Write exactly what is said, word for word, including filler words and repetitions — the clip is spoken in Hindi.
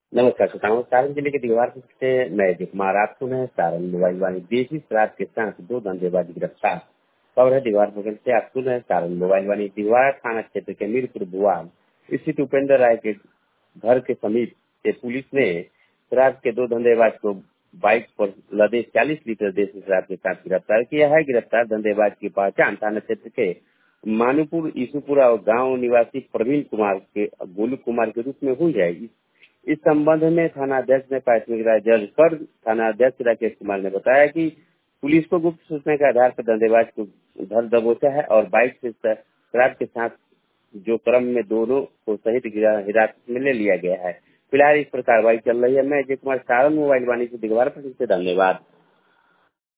नमस्कार श्रोताओं, सारण जिले के दीवार से मैं अजय कुमार। आप सुन रहे हैं सारण मोबाइल वाणी। देसी शराब के साथ दो धंधेबाज गिरफ्तार। खबर है दीवार बगल से। आप सुन रहे हैं सारण मोबाइल वाणी। दीवार थाना क्षेत्र के मीरपुर बुआल स्थित उपेंद्र राय के घर के समीप से पुलिस ने शराब के दो धंधेबाज को बाइक पर लदे चालीस लीटर देसी शराब के साथ गिरफ्तार किया है। गिरफ्तार धंधेबाज की पहचान थाना क्षेत्र के मानूपुर ईसुपुरा और गांव निवासी प्रवीण कुमार के गोलू कुमार के रूप में हुई है। इस संबंध में थाना अध्यक्ष ने प्राथमिक राय दर्ज कर थाना अध्यक्ष राकेश कुमार ने बताया कि पुलिस को गुप्त सूचना के आधार पर धंधेबाज को धर दबोचा है और बाइक से शराब के साथ जो क्रम में दोनों को सहित हिरासत में ले लिया गया है। फिलहाल इस पर कार्रवाई चल रही है। मैं अजय कुमार, सारण मोबाइल वाणी से दिगवार से धन्यवाद।